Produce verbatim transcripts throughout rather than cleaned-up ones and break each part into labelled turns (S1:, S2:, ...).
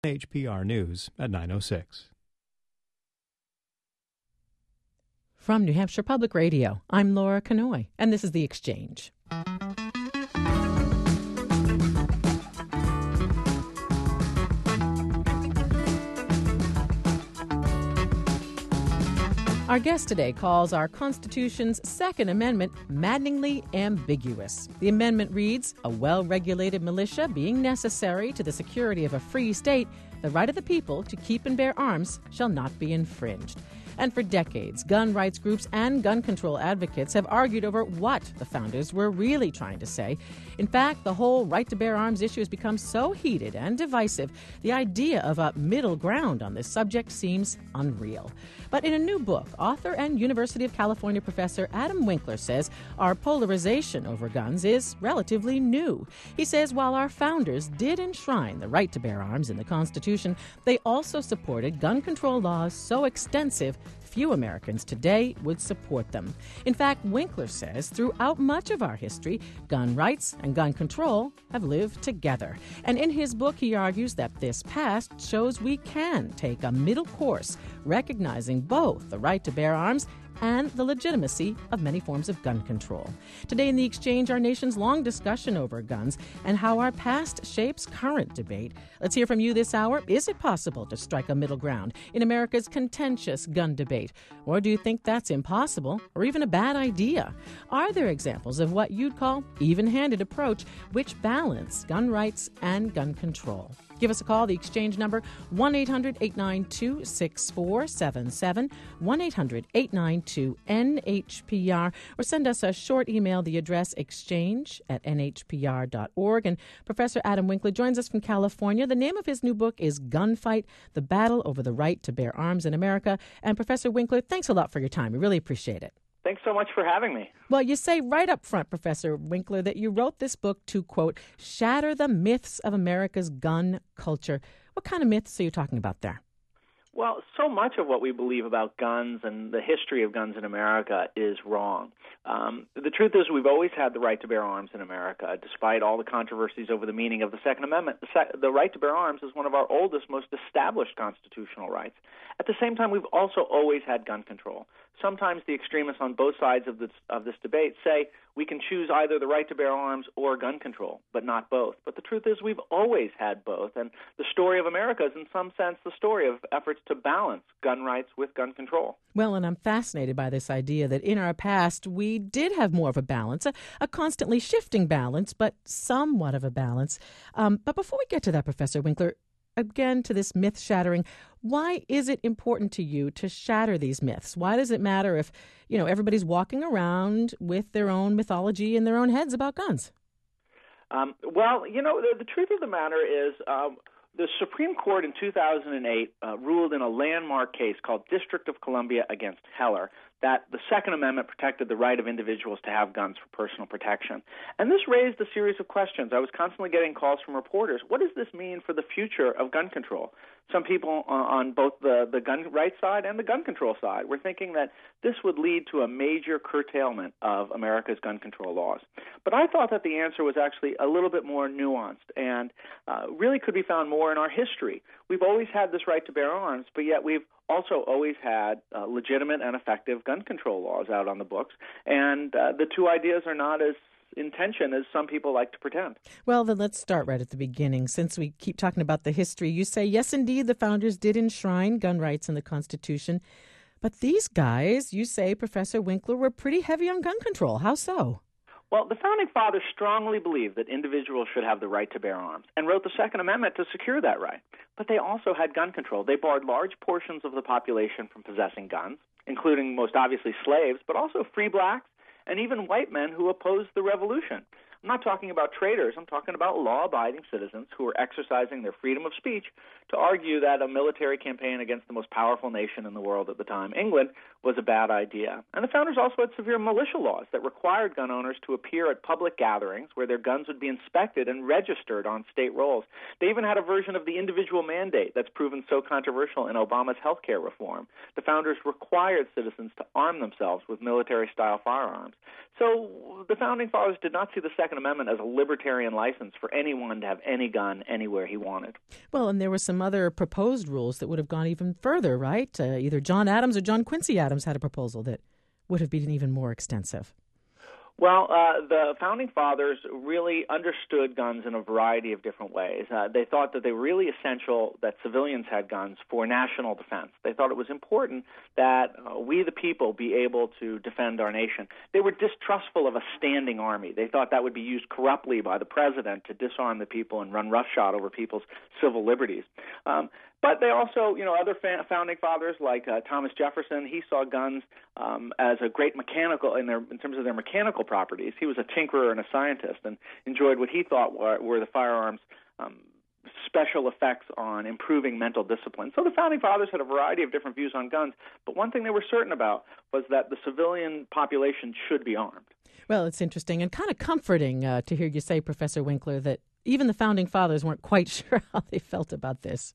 S1: H P R News at nine oh six.
S2: From New Hampshire Public Radio, I'm Laura Kanoy, and this is The Exchange. Our guest today calls our Constitution's Second Amendment maddeningly ambiguous. The amendment reads, "A well-regulated militia being necessary to the security of a free state, the right of the people to keep and bear arms shall not be infringed." And for decades, gun rights groups and gun control advocates have argued over what the founders were really trying to say. In fact, the whole right to bear arms issue has become so heated and divisive, the idea of a middle ground on this subject seems unreal. But in a new book, author and University of California professor Adam Winkler says our polarization over guns is relatively new. He says while our founders did enshrine the right to bear arms in the Constitution, they also supported gun control laws so extensive few Americans today would support them. In fact, Winkler says throughout much of our history, gun rights and gun control have lived together. And in his book, he argues that this past shows we can take a middle course, recognizing both the right to bear arms and the legitimacy of many forms of gun control. Today in The Exchange, our nation's long discussion over guns and how our past shapes current debate. Let's hear from you this hour. Is it possible to strike a middle ground in America's contentious gun debate? Or do you think that's impossible or even a bad idea? Are there examples of what you'd call even-handed approach which balance gun rights and gun control? Give us a call. The Exchange number, one eight hundred eight nine two six four seven seven, one eight hundred eight nine two N H P R, or send us a short email, the address exchange at n h p r dot org. And Professor Adam Winkler joins us from California. The name of his new book is Gunfight, The Battle Over the Right to Bear Arms in America. And Professor Winkler, thanks a lot for your time. We really appreciate it.
S3: Thanks so much for having me.
S2: Well, you say right up front, Professor Winkler, that you wrote this book to, quote, shatter the myths of America's gun culture. What kind of myths are you talking about there?
S3: Well, so much of what we believe about guns and the history of guns in America is wrong. Um, the truth is we've always had the right to bear arms in America, despite all the controversies over the meaning of the Second Amendment. The, sec- the right to bear arms is one of our oldest, most established constitutional rights. At the same time, we've also always had gun control. Sometimes the extremists on both sides of this, of this debate say we can choose either the right to bear arms or gun control, but not both. But the truth is we've always had both, and the story of America is in some sense the story of efforts to balance gun rights with gun control.
S2: Well, and I'm fascinated by this idea that in our past we did have more of a balance, a, a constantly shifting balance, but somewhat of a balance. Um, but before we get to that, Professor Winkler, again, to this myth shattering, why is it important to you to shatter these myths? Why does it matter if, you know, everybody's walking around with their own mythology in their own heads about guns?
S3: Um, well, you know, the, the truth of the matter is um, the Supreme Court in two thousand eight uh, ruled in a landmark case called District of Columbia against Heller that the Second Amendment protected the right of individuals to have guns for personal protection. And this raised a series of questions. I was constantly getting calls from reporters. What does this mean for the future of gun control? Some people on both the, the gun rights side and the gun control side were thinking that this would lead to a major curtailment of America's gun control laws. But I thought that the answer was actually a little bit more nuanced and uh, really could be found more in our history. We've always had this right to bear arms, but yet we've also always had uh, legitimate and effective gun control laws out on the books, and uh, the two ideas are not as in tension as some people like to pretend.
S2: Well, then let's start right at the beginning. Since we keep talking about the history, you say, yes, indeed, the founders did enshrine gun rights in the Constitution, but these guys, you say, Professor Winkler, were pretty heavy on gun control. How so?
S3: Well, the Founding Fathers strongly believed that individuals should have the right to bear arms and wrote the Second Amendment to secure that right. But they also had gun control. They barred large portions of the population from possessing guns, including most obviously slaves, but also free blacks and even white men who opposed the revolution. I'm not talking about traitors. I'm talking about law-abiding citizens who were exercising their freedom of speech to argue that a military campaign against the most powerful nation in the world at the time, England, was a bad idea. And the founders also had severe militia laws that required gun owners to appear at public gatherings where their guns would be inspected and registered on state rolls. They even had a version of the individual mandate that's proven so controversial in Obama's health care reform. The founders required citizens to arm themselves with military-style firearms. So the Founding Fathers did not see the Second Second Amendment as a libertarian license for anyone to have any gun anywhere he wanted.
S2: Well, and there were some other proposed rules that would have gone even further, right? Uh, either John Adams or John Quincy Adams had a proposal that would have been even more extensive.
S3: Well, uh, the Founding Fathers really understood guns in a variety of different ways. Uh, they thought that they were really essential that civilians had guns for national defense. They thought it was important that uh, we, the people, be able to defend our nation. They were distrustful of a standing army. They thought that would be used corruptly by the president to disarm the people and run roughshod over people's civil liberties. Um, But they also, you know, other fa- founding fathers like uh, Thomas Jefferson, he saw guns um, as a great mechanical in their in terms of their mechanical properties. He was a tinkerer and a scientist, and enjoyed what he thought were, were the firearms' um, special effects on improving mental discipline. So the founding fathers had a variety of different views on guns, but one thing they were certain about was that the civilian population should be armed.
S2: Well, it's interesting and kind of comforting uh, to hear you say, Professor Winkler, that even the founding fathers weren't quite sure how they felt about this.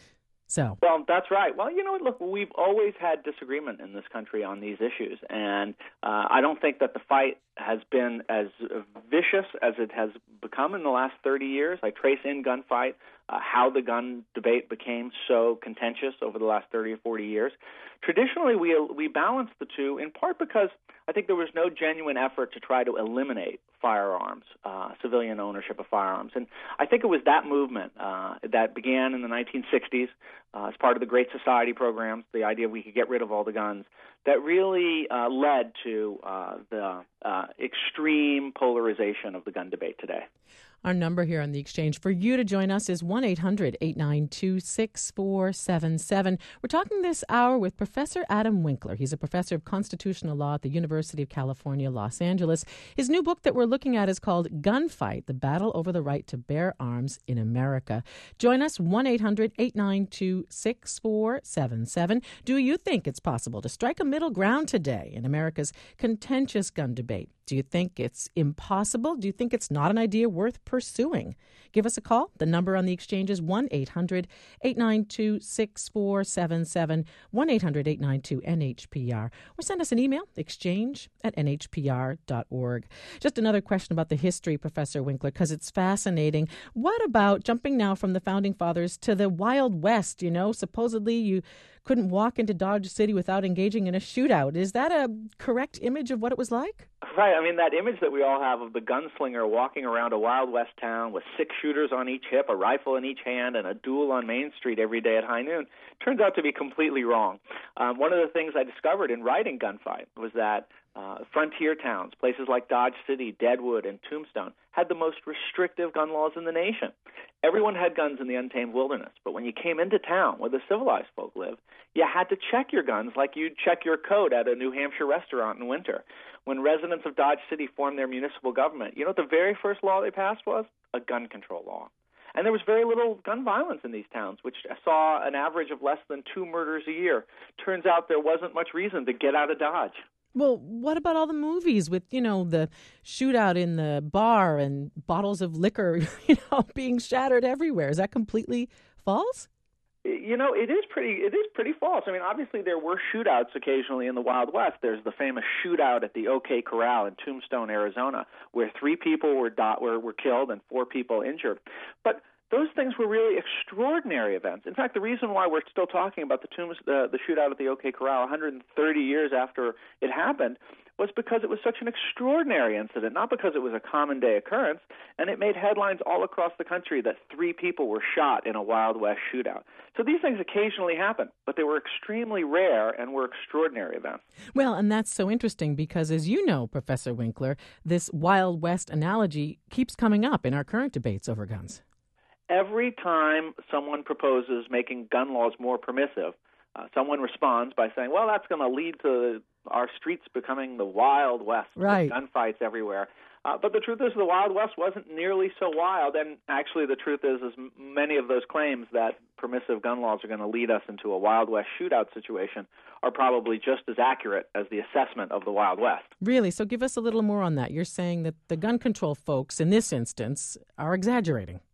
S2: So.
S3: Well, that's right. Well, you know, look, we've always had disagreement in this country on these issues, and uh, I don't think that the fight has been as vicious as it has become in the last thirty years. I trace in gunfight uh, how the gun debate became so contentious over the last thirty or forty years. Traditionally, we we balanced the two, in part because I think there was no genuine effort to try to eliminate firearms, uh, civilian ownership of firearms. And I think it was that movement uh, that began in the nineteen sixties uh, as part of the Great Society programs, the idea we could get rid of all the guns, that really uh, led to uh, the uh, extreme polarization of the gun debate today.
S2: Our number here on The Exchange for you to join us is one eight hundred eight nine two six four seven seven. We're talking this hour with Professor Adam Winkler. He's a professor of constitutional law at the University of California, Los Angeles. His new book that we're looking at is called Gunfight, The Battle Over the Right to Bear Arms in America. Join us, one eight hundred eight nine two six four seven seven. Do you think it's possible to strike a middle ground today in America's contentious gun debate? Do you think it's impossible? Do you think it's not an idea worth pursuing? Give us a call. The number on The Exchange is one eight hundred eight nine two six four seven seven, one eight hundred eight nine two N H P R, or send us an email, exchange at N H P R dot org. Just another question about the history, Professor Winkler, because it's fascinating. What about jumping now from the Founding Fathers to the Wild West? You know, supposedly you couldn't walk into Dodge City without engaging in a shootout. Is that a correct image of what it was like?
S3: Right. I mean, that image that we all have of the gunslinger walking around a Wild West town with six shooters on each hip, a rifle in each hand, and a duel on Main Street every day at high noon turns out to be completely wrong. Um, one of the things I discovered in writing Gunfight was that uh, frontier towns, places like Dodge City, Deadwood, and Tombstone, had the most restrictive gun laws in the nation. Everyone had guns in the untamed wilderness, but when you came into town where the civilized folk live, you had to check your guns like you'd check your coat at a New Hampshire restaurant in winter. When residents of Dodge City formed their municipal government, you know what the very first law they passed was? A gun control law. And there was very little gun violence in these towns, which saw an average of less than two murders a year. Turns out there wasn't much reason to get out of Dodge.
S2: Well, what about all the movies with, you know, the shootout in the bar and bottles of liquor, you know, being shattered everywhere? Is that completely false?
S3: You know, it is pretty. It is pretty false. I mean, obviously there were shootouts occasionally in the Wild West. There's the famous shootout at the OK Corral in Tombstone, Arizona, where three people were dot, were, were killed and four people injured. But those things were really extraordinary events. In fact, the reason why we're still talking about the tombs, uh, the shootout at the OK Corral one hundred thirty years after it happened was because it was such an extraordinary incident, not because it was a common-day occurrence, and it made headlines all across the country that three people were shot in a Wild West shootout. So these things occasionally happen, but they were extremely rare and were extraordinary events.
S2: Well, and that's so interesting because, as you know, Professor Winkler, this Wild West analogy keeps coming up in our current debates over guns.
S3: Every time someone proposes making gun laws more permissive, uh, someone responds by saying, well, that's going to lead to our streets becoming the Wild West,
S2: right?
S3: With gunfights everywhere. Uh, but the truth is the Wild West wasn't nearly so wild, and actually the truth is, is many of those claims that permissive gun laws are going to lead us into a Wild West shootout situation are probably just as accurate as the assessment of the Wild West.
S2: Really? So give us a little more on that. You're saying that the gun control folks in this instance are exaggerating.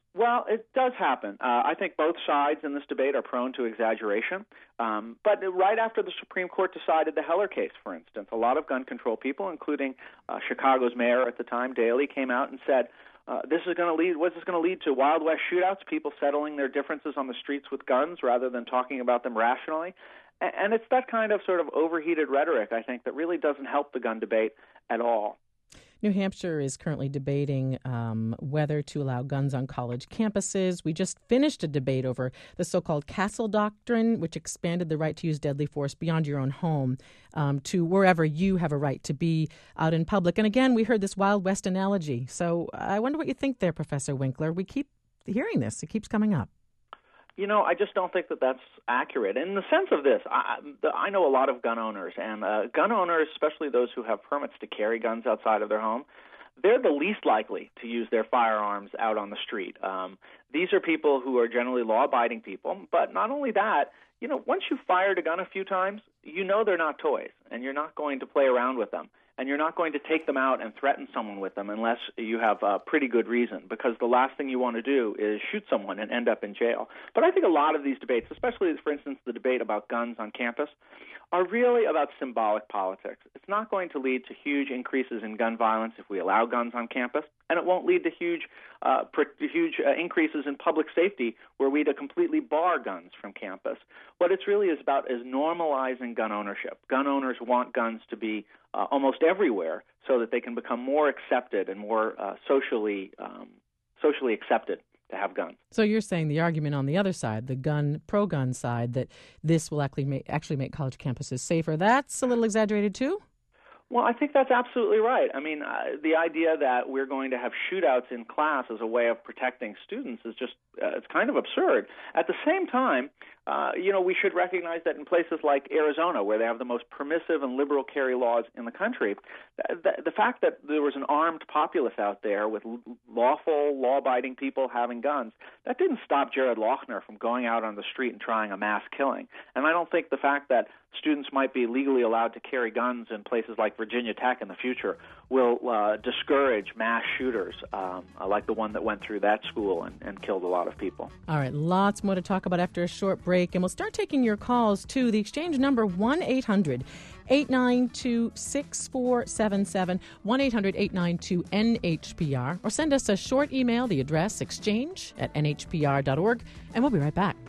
S3: Well, it does happen. Uh, I think both sides in this debate are prone to exaggeration. Um, but right after the Supreme Court decided the Heller case, for instance, a lot of gun control people, including uh, Chicago's mayor at the time, Daley, came out and said, uh, this is going to lead, what's this going to lead to? Wild West shootouts, people settling their differences on the streets with guns rather than talking about them rationally. And, and it's that kind of sort of overheated rhetoric, I think, that really doesn't help the gun debate at all.
S2: New Hampshire is currently debating um, whether to allow guns on college campuses. We just finished a debate over the so-called Castle Doctrine, which expanded the right to use deadly force beyond your own home um, to wherever you have a right to be out in public. And again, we heard this Wild West analogy. So I wonder what you think there, Professor Winkler. We keep hearing this. It keeps coming up.
S3: You know, I just don't think that that's accurate. In the sense of this, I, I know a lot of gun owners, and uh, gun owners, especially those who have permits to carry guns outside of their home, they're the least likely to use their firearms out on the street. Um, these are people who are generally law-abiding people, but not only that, you know, once you've fired a gun a few times, you know they're not toys, and you're not going to play around with them. And you're not going to take them out and threaten someone with them unless you have a pretty good reason, because the last thing you want to do is shoot someone and end up in jail. But I think a lot of these debates, especially, for instance, the debate about guns on campus, are really about symbolic politics. It's not going to lead to huge increases in gun violence if we allow guns on campus, and it won't lead to huge uh, pr- huge uh, increases in public safety where we to completely bar guns from campus. What it's really is about is normalizing gun ownership. Gun owners want guns to be uh, almost everywhere so that they can become more accepted and more uh, socially um, socially accepted to have guns.
S2: So you're saying the argument on the other side, the gun pro-gun side, that this will actually make, actually make college campuses safer, that's a little exaggerated too?
S3: Well, I think that's absolutely right. I mean, uh, the idea that we're going to have shootouts in class as a way of protecting students is just, uh, it's kind of absurd. At the same time, uh, you know, we should recognize that in places like Arizona, where they have the most permissive and liberal carry laws in the country, th- th- the fact that there was an armed populace out there with lawful, law-abiding people having guns, that didn't stop Jared Loughner from going out on the street and trying a mass killing. And I don't think the fact that students might be legally allowed to carry guns in places like Virginia Tech in the future will uh, discourage mass shooters um, like the one that went through that school and, and killed a lot of people.
S2: All right, lots more to talk about after a short break, and we'll start taking your calls to the exchange number one eight hundred eight nine two six four seven seven, one eight hundred eight nine two N H P R, or send us a short email, the address exchange at N H P R dot org, and we'll be right back.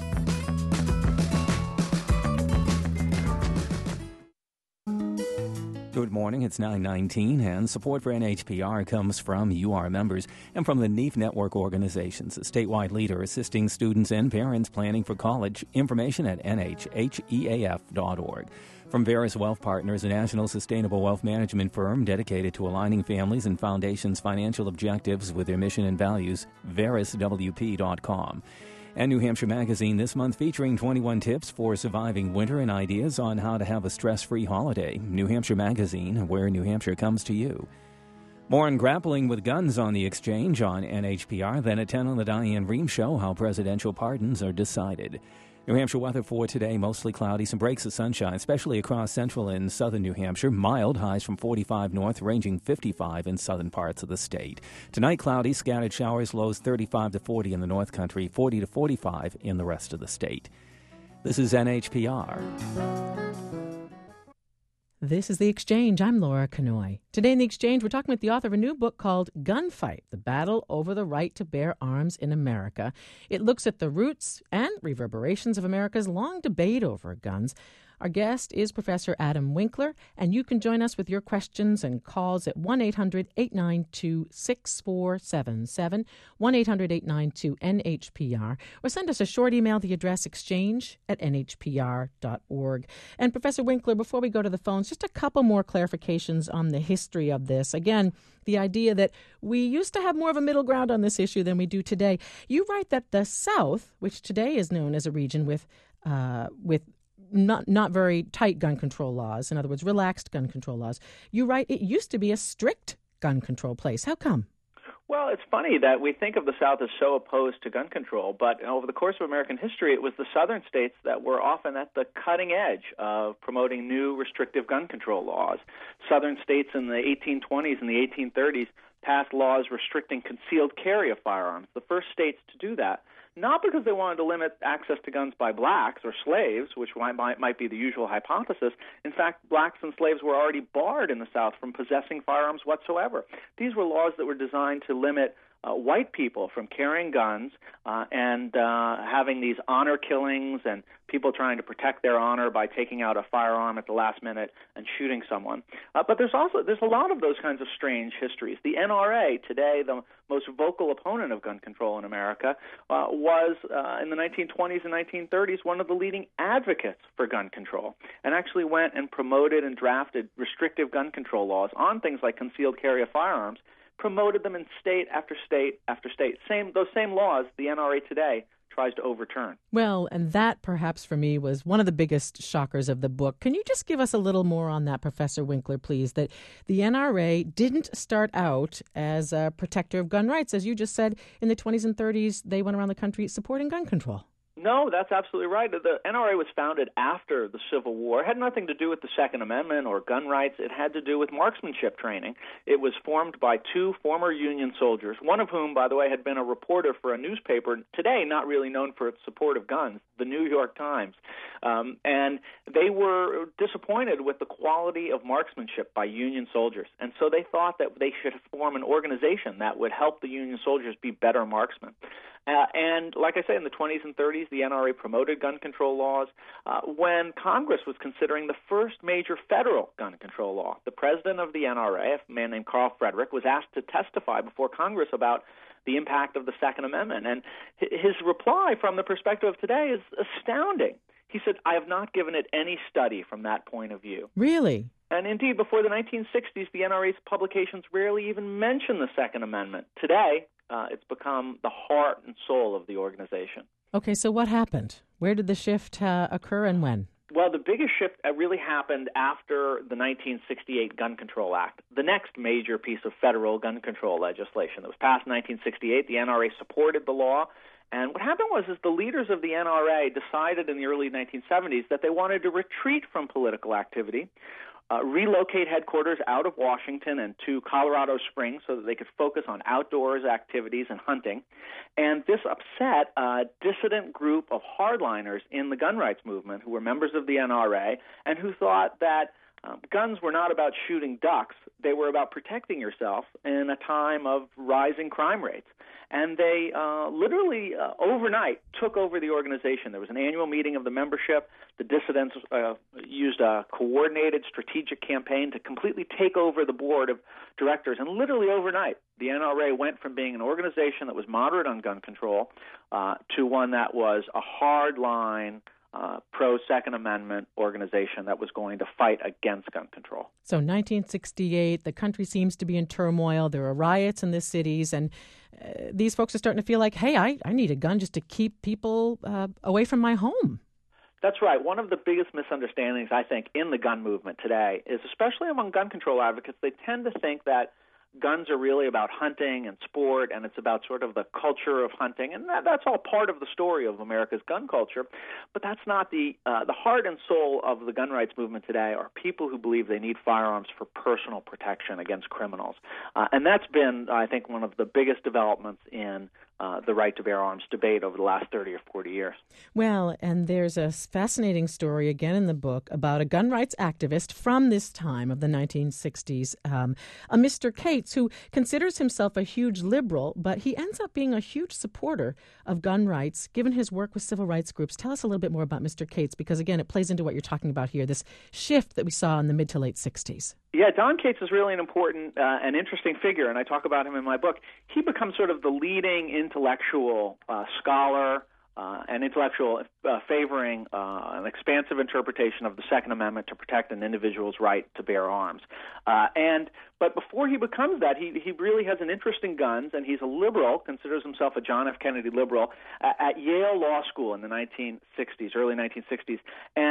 S4: Good morning, it's nine nineteen, and support for N H P R comes from you, our members, and from the N E A F Network organizations, a statewide leader assisting students and parents planning for college. Information at N H H E A F dot org. From Veris Wealth Partners, a national sustainable wealth management firm dedicated to aligning families and foundations' financial objectives with their mission and values, veris w p dot com. And New Hampshire Magazine this month featuring twenty-one tips for surviving winter and ideas on how to have a stress-free holiday. New Hampshire Magazine, where New Hampshire comes to you. More on grappling with guns on the exchange on N H P R, then at ten on the Diane Rehm Show, how presidential pardons are decided. New Hampshire weather for today, mostly cloudy, some breaks of sunshine, especially across central and southern New Hampshire. Mild, highs from forty-five north, ranging fifty-five in southern parts of the state. Tonight, cloudy, scattered showers, lows thirty-five to forty in the north country, forty to forty-five in the rest of the state. This is N H P R.
S2: This is The Exchange. I'm Laura Kanoy. Today in The Exchange, we're talking with the author of a new book called Gunfight, The Battle Over the Right to Bear Arms in America. It looks at the roots and reverberations of America's long debate over guns. Our guest is Professor Adam Winkler, and you can join us with your questions and calls at one eight hundred eight nine two six four seven seven, one eight hundred eight nine two N H P R, or send us a short email, the address exchange at N H P R dot org. And Professor Winkler, before we go to the phones, just a couple more clarifications on the history of this. Again, the idea that we used to have more of a middle ground on this issue than we do today. You write that the South, which today is known as a region with uh, with not not very tight gun control laws, in other words, relaxed gun control laws. You write it used to be a strict gun control place. How come?
S3: Well, it's funny that we think of the South as so opposed to gun control, but over the course of American history, it was the southern states that were often at the cutting edge of promoting new restrictive gun control laws. Southern states in the eighteen twenties and the eighteen thirties passed laws restricting concealed carry of firearms, the first states to do that, not because they wanted to limit access to guns by blacks or slaves, which might, might be the usual hypothesis. In fact, blacks and slaves were already barred in the South from possessing firearms whatsoever. These were laws that were designed to limit Uh, white people from carrying guns uh, and uh, having these honor killings and people trying to protect their honor by taking out a firearm at the last minute and shooting someone. Uh, but there's also there's a lot of those kinds of strange histories. The N R A, today the most vocal opponent of gun control in America, uh, was uh, in the nineteen twenties and nineteen thirties one of the leading advocates for gun control, and actually went and promoted and drafted restrictive gun control laws on things like concealed carry of firearms, promoted them in state after state after state. Same those same laws the N R A today tries to overturn.
S2: Well, and that perhaps for me was one of the biggest shockers of the book. Can you just give us a little more on that, Professor Winkler, please, that the N R A didn't start out as a protector of gun rights. As you just said, in the twenties and thirties, they went around the country supporting gun control.
S3: No, that's absolutely right. The N R A was founded after the Civil War. It had nothing to do with the Second Amendment or gun rights. It had to do with marksmanship training. It was formed by two former Union soldiers, one of whom, by the way, had been a reporter for a newspaper, today not really known for its support of guns, the New York Times. Um, and they were disappointed with the quality of marksmanship by Union soldiers. And so they thought that they should form an organization that would help the Union soldiers be better marksmen. Uh, and like I say, in the twenties and thirties, the N R A promoted gun control laws. Uh, when Congress was considering the first major federal gun control law, the president of the N R A, a man named Carl Frederick, was asked to testify before Congress about the impact of the Second Amendment. And his reply from the perspective of today is astounding. He said, "I have not given it any study from that point of view."
S2: Really?
S3: And indeed, before the nineteen sixties, the N R A's publications rarely even mentioned the Second Amendment. Today, uh, it's become the heart and soul of the organization.
S2: Okay, so what happened? Where did the shift uh, occur and when?
S3: Well, the biggest shift really happened after the nineteen sixty-eight Gun Control Act, the next major piece of federal gun control legislation that was passed in nineteen sixty-eight. The N R A supported the law. And what happened was is the leaders of the N R A decided in the early nineteen seventies that they wanted to retreat from political activity, Uh, relocate headquarters out of Washington and to Colorado Springs so that they could focus on outdoors activities and hunting. And this upset a dissident group of hardliners in the gun rights movement who were members of the N R A and who thought that um, guns were not about shooting ducks. They were about protecting yourself in a time of rising crime rates. And they uh, literally uh, overnight took over the organization. There was an annual meeting of the membership. The dissidents uh, used a coordinated strategic campaign to completely take over the board of directors. And literally overnight, the N R A went from being an organization that was moderate on gun control uh, to one that was a hard-line, Uh, pro-Second Amendment organization that was going to fight against gun control.
S2: So nineteen sixty-eight, the country seems to be in turmoil. There are riots in the cities, and uh, these folks are starting to feel like, hey, I, I need a gun just to keep people uh, away from my home.
S3: That's right. One of the biggest misunderstandings, I think, in the gun movement today is, especially among gun control advocates, they tend to think that guns are really about hunting and sport, and it's about sort of the culture of hunting, and that, that's all part of the story of America's gun culture. But that's not the uh, the heart and soul of the gun rights movement today are people who believe they need firearms for personal protection against criminals. Uh, and that's been, I think, one of the biggest developments in uh, the right to bear arms debate over the last thirty or forty years.
S2: Well, and there's a fascinating story again in the book about a gun rights activist from this time of the nineteen sixties, um, a Mister Cates, who considers himself a huge liberal, but he ends up being a huge supporter of gun rights, given his work with civil rights groups. Tell us a little bit more about Mister Cates, because, again, it plays into what you're talking about here, this shift that we saw in the mid to late sixties.
S3: Yeah, Don Cates is really an important uh, and interesting figure, and I talk about him in my book. He becomes sort of the leading intellectual uh, scholar uh, and intellectual uh, favoring uh, an expansive interpretation of the Second Amendment to protect an individual's right to bear arms. Uh, and But before he becomes that, he he really has an interest in guns, and he's a liberal, considers himself a John F. Kennedy liberal, uh, at Yale Law School in the nineteen sixties, early nineteen sixties. And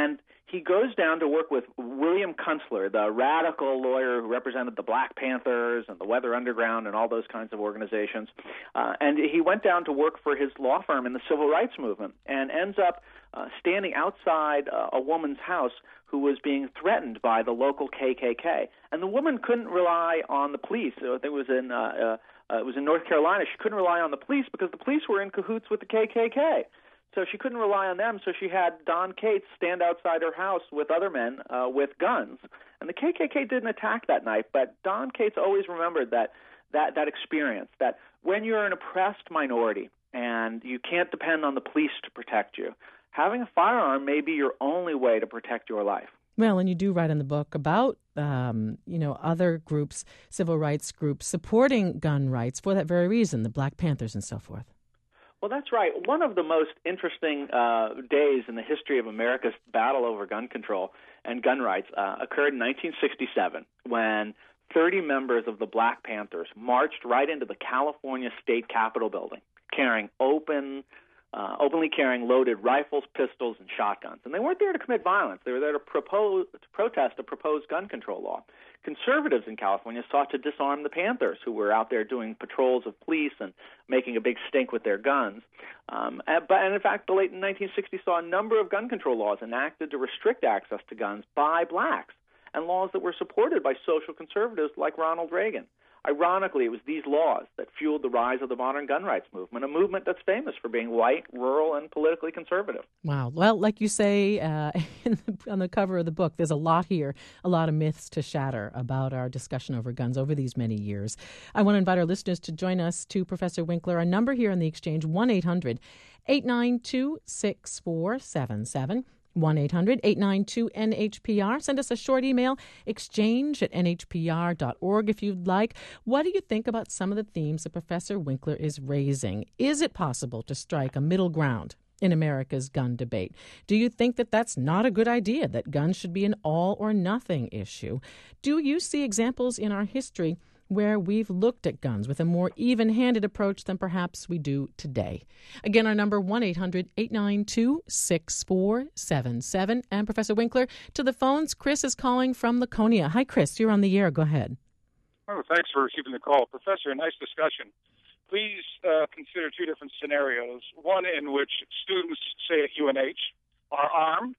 S3: he goes down to work with William Kunstler, the radical lawyer who represented the Black Panthers and the Weather Underground and all those kinds of organizations. Uh, and he went down to work for his law firm in the civil rights movement and ends up uh, standing outside uh, a woman's house who was being threatened by the local K K K. And the woman couldn't rely on the police. I think it was in, uh, uh, uh, it was in North Carolina. She couldn't rely on the police because the police were in cahoots with the K K K. So she couldn't rely on them, so she had Don Cates stand outside her house with other men uh, with guns. And the K K K didn't attack that night, but Don Cates always remembered that, that, that experience, that when you're an oppressed minority and you can't depend on the police to protect you, having a firearm may be your only way to protect your life.
S2: Well, and you do write in the book about, um, you know, other groups, civil rights groups, supporting gun rights for that very reason, the Black Panthers and so forth.
S3: Well, that's right. One of the most interesting uh, days in the history of America's battle over gun control and gun rights uh, occurred in nineteen sixty-seven when thirty members of the Black Panthers marched right into the California State Capitol building carrying open, uh, openly carrying loaded rifles, pistols, and shotguns. And they weren't there to commit violence. They were there to, propose, to protest a proposed gun control law. Conservatives in California sought to disarm the Panthers, who were out there doing patrols of police and making a big stink with their guns. Um, and, but, and in fact, the late nineteen sixties saw a number of gun control laws enacted to restrict access to guns by blacks, and laws that were supported by social conservatives like Ronald Reagan. Ironically, it was these laws that fueled the rise of the modern gun rights movement, a movement that's famous for being white, rural, and politically conservative.
S2: Wow. Well, like you say uh, in the, on the cover of the book, there's a lot here, a lot of myths to shatter about our discussion over guns over these many years. I want to invite our listeners to join us to Professor Winkler. Our number here in the exchange, one eight hundred eight nine two six four seven seven. one eight hundred eight nine two N H P R. Send us a short email, exchange at N H P R dot org if you'd like. What do you think about some of the themes that Professor Winkler is raising? Is it possible to strike a middle ground in America's gun debate? Do you think that that's not a good idea, that guns should be an all-or-nothing issue? Do you see examples in our history where we've looked at guns with a more even-handed approach than perhaps we do today? Again, our number, one eight hundred eight nine two six four seven seven. And Professor Winkler, to the phones, Chris is calling from Laconia. Hi, Chris. You're on the air. Go ahead.
S5: Oh, thanks for receiving the call. Professor, nice discussion. Please uh, consider two different scenarios. One in which students, say at U N H, are armed,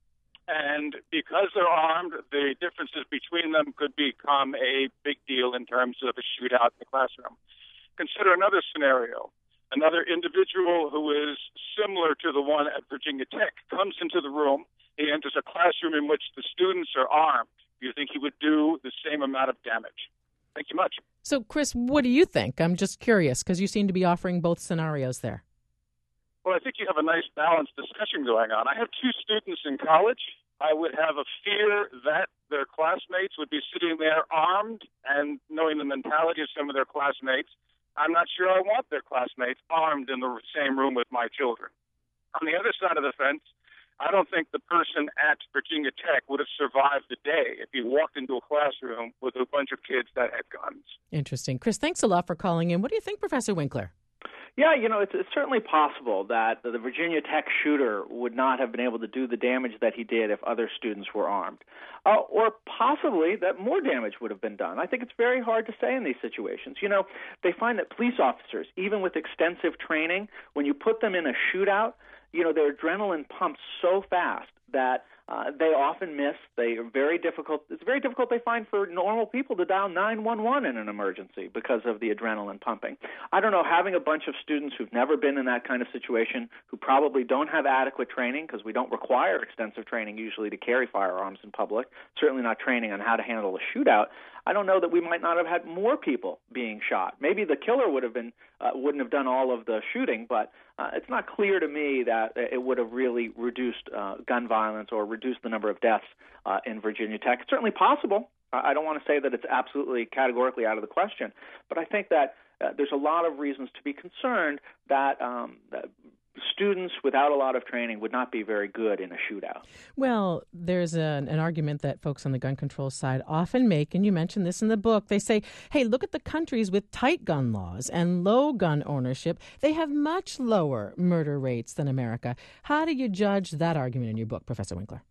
S5: and because they're armed, the differences between them could become a big deal in terms of a shootout in the classroom. Consider another scenario. Another individual who is similar to the one at Virginia Tech comes into the room. He enters a classroom in which the students are armed. Do you think he would do the same amount of damage? Thank you much.
S2: So, Chris, what do you think? I'm just curious because you seem to be offering both scenarios there.
S5: Well, I think you have a nice balanced discussion going on. I have two students in college. I would have a fear that their classmates would be sitting there armed, and knowing the mentality of some of their classmates, I'm not sure I want their classmates armed in the same room with my children. On the other side of the fence, I don't think the person at Virginia Tech would have survived the day if he walked into a classroom with a bunch of kids that had guns. Interesting.
S2: Chris, thanks a lot for calling in. What do you think, Professor Winkler?
S3: Yeah, you know, it's, it's certainly possible that the Virginia Tech shooter would not have been able to do the damage that he did if other students were armed. Uh, or possibly that more damage would have been done. I think it's very hard to say in these situations. You know, they find that police officers, even with extensive training, when you put them in a shootout, you know, their adrenaline pumps so fast that uh, they often miss. They are very difficult. It's very difficult, they find, for normal people to dial nine one one in an emergency because of the adrenaline pumping. I don't know, having a bunch of students who've never been in that kind of situation, who probably don't have adequate training, because we don't require extensive training usually to carry firearms in public, certainly not training on how to handle a shootout, I don't know that we might not have had more people being shot. Maybe the killer would have been uh, wouldn't have done all of the shooting, but uh, it's not clear to me that it would have really reduced uh, gun violence or reduced the number of deaths uh, in Virginia Tech. It's certainly possible. I don't want to say that it's absolutely categorically out of the question, but I think that uh, there's a lot of reasons to be concerned that, um, that students without a lot of training would not be very good in a shootout.
S2: Well, there's an, an argument that folks on the gun control side often make, and you mentioned this in the book. They say, hey, look at the countries with tight gun laws and low gun ownership. They have much lower murder rates than America. How do you judge that argument in your book, Professor Winkler?
S3: Well,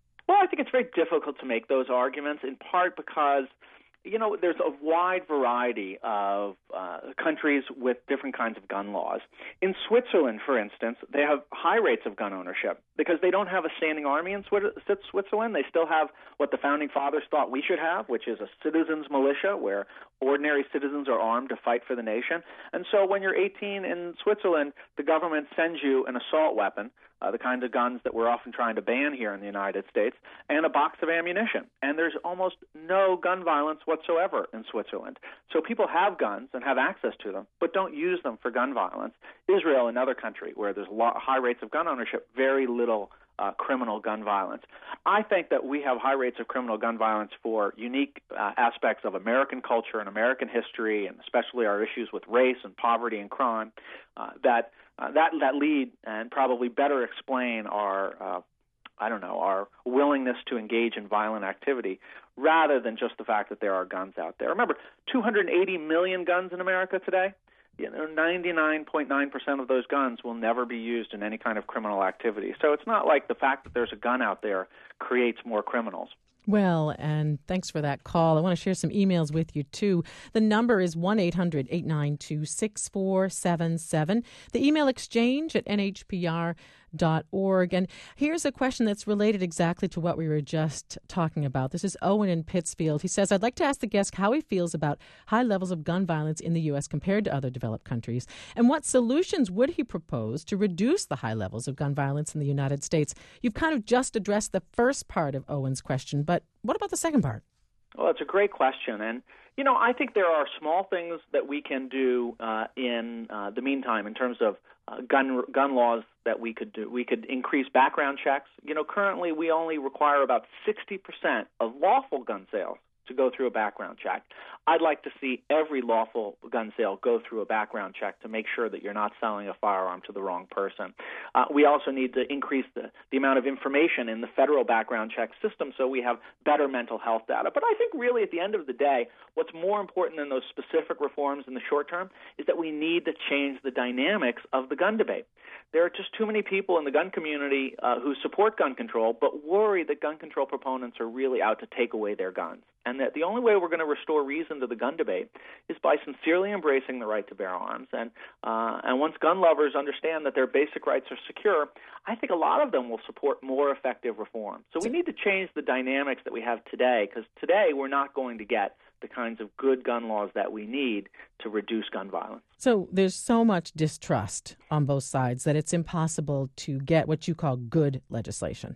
S3: I think it's very difficult to make those arguments, in part because, you know, there's a wide variety of uh, countries with different kinds of gun laws. In Switzerland, for instance, they have high rates of gun ownership because they don't have a standing army in Switzerland. They still have what the Founding Fathers thought we should have, which is a citizens' militia where ordinary citizens are armed to fight for the nation. And so when you're eighteen in Switzerland, the government sends you an assault weapon, Uh, the kinds of guns that we're often trying to ban here in the United States, and a box of ammunition. And there's almost no gun violence whatsoever in Switzerland. So people have guns and have access to them, but don't use them for gun violence. Israel, another country where there's lo- high rates of gun ownership, very little uh, criminal gun violence. I think that we have high rates of criminal gun violence for unique uh, aspects of American culture and American history, and especially our issues with race and poverty and crime, uh, that Uh, that that lead and probably better explain our, uh, I don't know, our willingness to engage in violent activity rather than just the fact that there are guns out there. Remember, two hundred eighty million guns in America today. You know, ninety-nine point nine percent of those guns will never be used in any kind of criminal activity. So it's not like the fact that there's a gun out there creates more criminals.
S2: Well, and thanks for that call. I want to share some emails with you, too. The number is one eight hundred eight nine two six four seven seven. The email exchange at n h p r dot org. And here's a question that's related exactly to what we were just talking about. This is Owen in Pittsfield. He says, I'd like to ask the guest how he feels about high levels of gun violence in the U S compared to other developed countries, and what solutions would he propose to reduce the high levels of gun violence in the United States. You've kind of just addressed the first part of Owen's question, but what about the second part?
S3: Well, it's a great question. And, you know, I think there are small things that we can do uh, in uh, the meantime in terms of uh, gun gun laws that we could do. We could increase background checks. You know, currently we only require about sixty percent of lawful gun sales to go through a background check. I'd like to see every lawful gun sale go through a background check to make sure that you're not selling a firearm to the wrong person. Uh, we also need to increase the, the amount of information in the federal background check system so we have better mental health data. But I think really at the end of the day, what's more important than those specific reforms in the short term is that we need to change the dynamics of the gun debate. There are just too many people in the gun community uh, who support gun control but worry that gun control proponents are really out to take away their guns, and that the only way we're going to restore reason to the gun debate is by sincerely embracing the right to bear arms. And uh, and once gun lovers understand that their basic rights are secure, I think a lot of them will support more effective reform. So we need to change the dynamics that we have today, because today we're not going to get the kinds of good gun laws that we need to reduce gun violence.
S2: So there's so much distrust on both sides that it's impossible to get what you call good legislation.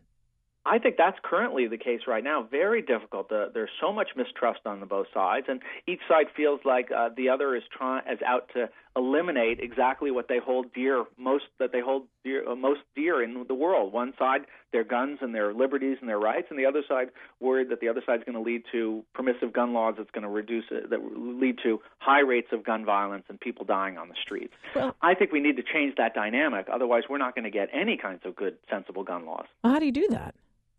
S3: I think that's currently the case right now. Very difficult. Uh, there's so much mistrust on the both sides, and each side feels like uh, the other is trying is out to eliminate exactly what they hold dear most that they hold dear uh, most dear in the world. One side, their guns and their liberties and their rights, and the other side worried that the other side is going to lead to permissive gun laws that's going to reduce it, that lead to high rates of gun violence and people dying on the streets. Well, I think we need to change that dynamic. Otherwise, we're not going to get any kinds of good, sensible gun laws.
S2: Well, how do you do that?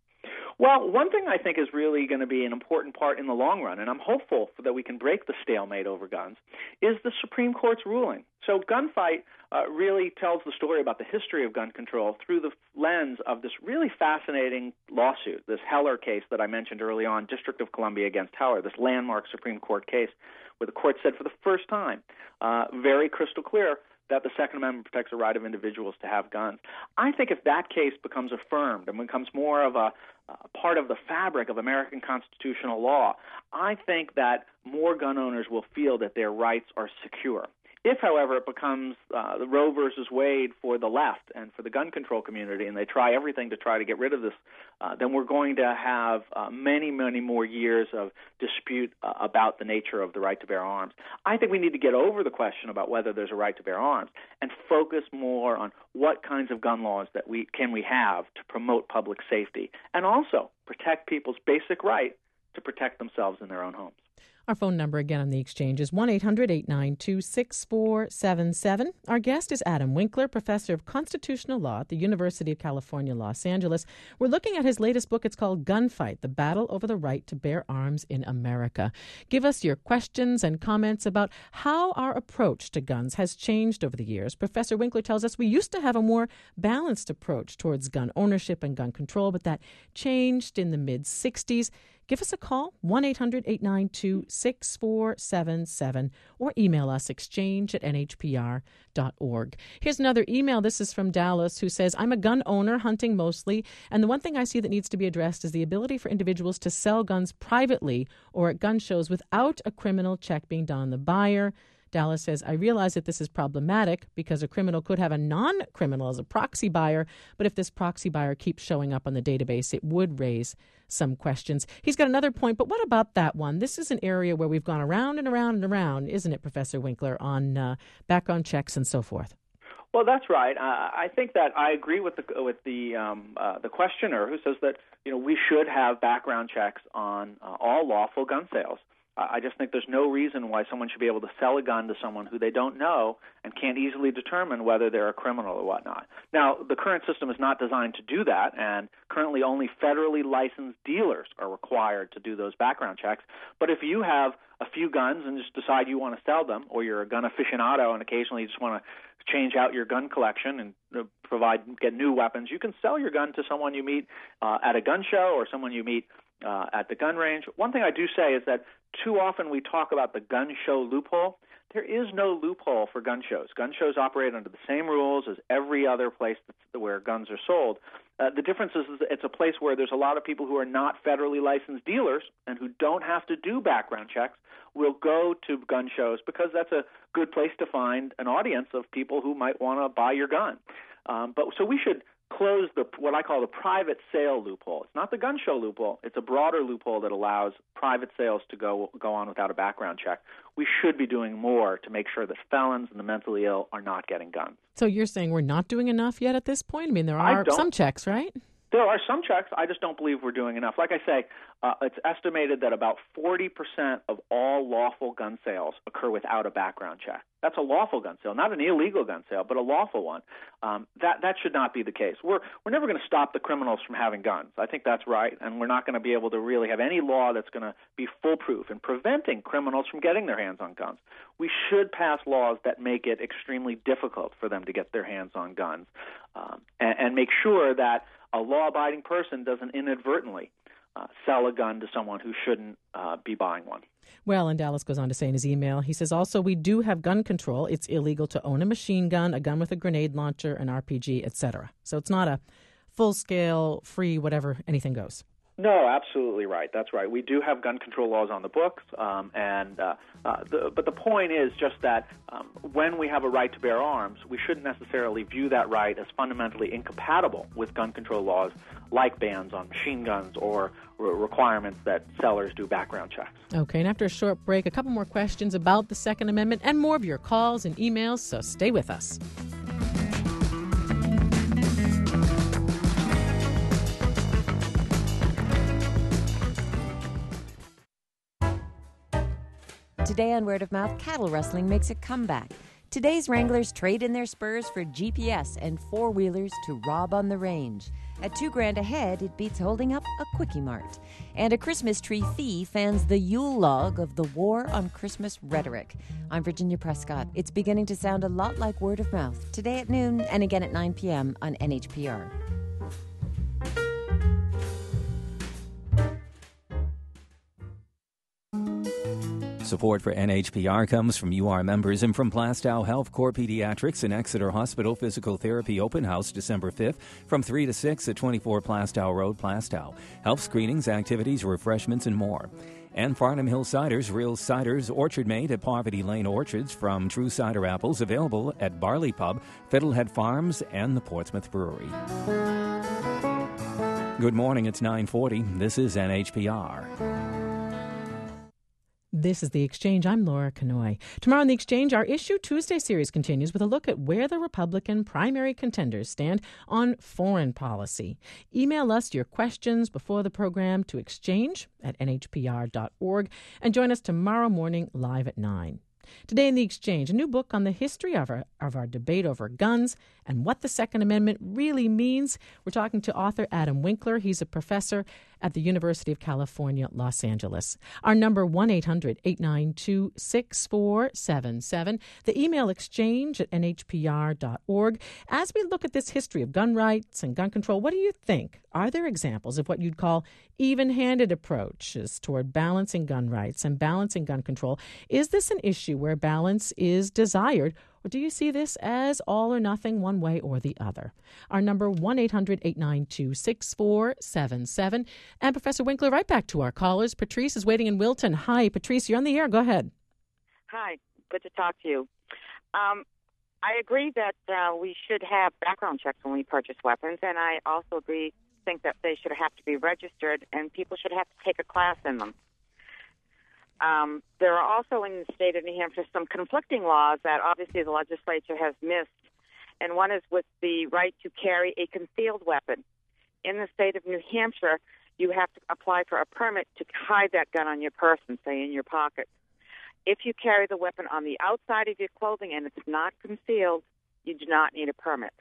S3: Well, one thing I think is really going to be an important part in the long run, and I'm hopeful that we can break the stalemate over guns, is the Supreme Court's ruling. So Gunfight uh, really tells the story about the history of gun control through the lens of this really fascinating lawsuit, this Heller case that I mentioned early on, District of Columbia against Heller, this landmark Supreme Court case where the court said for the first time, uh, very crystal clear, that the Second Amendment protects the right of individuals to have guns. I think if that case becomes affirmed and becomes more of a uh, part of the fabric of American constitutional law, I think that more gun owners will feel that their rights are secure. If, however, it becomes uh, the Roe versus Wade for the left and for the gun control community, and they try everything to try to get rid of this, uh, then we're going to have uh, many, many more years of dispute uh, about the nature of the right to bear arms. I think we need to get over the question about whether there's a right to bear arms and focus more on what kinds of gun laws that we can we have to promote public safety and also protect people's basic right to protect themselves in their own homes.
S2: Our phone number again on the exchange is one eight hundred eight nine two six four seven seven. Our guest is Adam Winkler, professor of constitutional law at the University of California, Los Angeles. We're looking at his latest book. It's called Gunfight, The Battle Over the Right to Bear Arms in America. Give us your questions and comments about how our approach to guns has changed over the years. Professor Winkler tells us we used to have a more balanced approach towards gun ownership and gun control, but that changed in the mid-sixties. Give us a call, one eight hundred eight nine two six four seven seven, or email us, exchange at n h p r dot org. Here's another email. This is from Dallas, who says, I'm a gun owner, hunting mostly, and the one thing I see that needs to be addressed is the ability for individuals to sell guns privately or at gun shows without a criminal check being done on the buyer. Dallas says, I realize that this is problematic because a criminal could have a non-criminal as a proxy buyer, but if this proxy buyer keeps showing up on the database, it would raise some questions. He's got another point, but what about that one? This is an area where we've gone around and around and around, isn't it, Professor Winkler, on uh, background checks and so forth?
S3: Well, that's right. Uh, I think that I agree with the with the um, uh, the questioner who says that you know we should have background checks on uh, all lawful gun sales. I just think there's no reason why someone should be able to sell a gun to someone who they don't know and can't easily determine whether they're a criminal or whatnot. Now, the current system is not designed to do that, and currently only federally licensed dealers are required to do those background checks. But if you have a few guns and just decide you want to sell them, or you're a gun aficionado and occasionally you just want to change out your gun collection and provide get new weapons, you can sell your gun to someone you meet uh, at a gun show or someone you meet Uh, at the gun range. One thing I do say is that too often we talk about the gun show loophole. There is no loophole for gun shows. Gun shows operate under the same rules as every other place that's, where guns are sold. Uh, the difference is it's a place where there's a lot of people who are not federally licensed dealers and who don't have to do background checks will go to gun shows because that's a good place to find an audience of people who might want to buy your gun. Um, but so we should close the what I call the private sale loophole. It's not the gun show loophole. It's a broader loophole that allows private sales to go go on without a background check. We should be doing more to make sure that felons and the mentally ill are not getting guns.
S2: So you're saying we're not doing enough yet at this point? I mean, there are some checks, right?
S3: There are some checks. I just don't believe we're doing enough. Like I say, uh, it's estimated that about forty percent of all lawful gun sales occur without a background check. That's a lawful gun sale, not an illegal gun sale, but a lawful one. Um, that that should not be the case. We're we're never going to stop the criminals from having guns. I think that's right, and we're not going to be able to really have any law that's going to be foolproof in preventing criminals from getting their hands on guns. We should pass laws that make it extremely difficult for them to get their hands on guns, um, and, and make sure that a law-abiding person doesn't inadvertently uh, sell a gun to someone who shouldn't uh, be buying one.
S2: Well, and Dallas goes on to say in his email, he says, also, we do have gun control. It's illegal to own a machine gun, a gun with a grenade launcher, an R P G, et cetera. So it's not a full-scale, free, whatever, anything goes.
S3: No, absolutely right. That's right. We do have gun control laws on the books, um, and uh, uh, the, but the point is just that um, when we have a right to bear arms, we shouldn't necessarily view that right as fundamentally incompatible with gun control laws like bans on machine guns or re- requirements that sellers do background checks.
S2: Okay, and after a short break, a couple more questions about the Second Amendment and more of your calls and emails, so stay with us.
S6: Today on Word of Mouth, cattle rustling makes a comeback. Today's Wranglers trade in their spurs for G P S and four-wheelers to rob on the range. At two grand a head, it beats holding up a Quickie Mart. And a Christmas tree fee fans the Yule log of the war on Christmas rhetoric. I'm Virginia Prescott. It's beginning to sound a lot like Word of Mouth. Today at noon and again at nine p.m. on N H P R.
S4: Support for N H P R comes from U R members and from Plastow Health Core Pediatrics and Exeter Hospital Physical Therapy Open House December fifth from three to six at twenty-four Plastow Road, Plastow. Health screenings, activities, refreshments, and more. And Farnham Hill Ciders, real ciders, orchard made at Poverty Lane Orchards from True Cider Apples, available at Barley Pub, Fiddlehead Farms, and the Portsmouth Brewery. Good morning, it's nine forty. This is N H P R.
S2: This is The Exchange. I'm Laura Kanoy. Tomorrow on The Exchange, our Issue Tuesday series continues with a look at where the Republican primary contenders stand on foreign policy. Email us your questions before the program to exchange at n h p r dot org and join us tomorrow morning live at nine. Today in The Exchange, a new book on the history of our, of our debate over guns and what the Second Amendment really means. We're talking to author Adam Winkler. He's a professor at the University of California, Los Angeles. Our number, one eight hundred eight nine two six four seven seven. The email exchange at n h p r dot org. As we look at this history of gun rights and gun control, what do you think? Are there examples of what you'd call even-handed approaches toward balancing gun rights and balancing gun control? Is this an issue where balance is desired, or do you see this as all or nothing, one way or the other? Our number, one eight hundred eight nine two six four seven seven. And Professor Winkler, right back to our callers. Patrice is waiting in Wilton. Hi, Patrice, you're on the air. Go ahead.
S7: Hi, good to talk to you. Um, I agree that uh, we should have background checks when we purchase weapons, and I also agree, think that they should have to be registered, and people should have to take a class in them. Um, there are also in the state of New Hampshire some conflicting laws that obviously the legislature has missed, and one is with the right to carry a concealed weapon. In the state of New Hampshire, you have to apply for a permit to hide that gun on your person, say in your pocket. If you carry the weapon on the outside of your clothing and it's not concealed, you do not need a permit.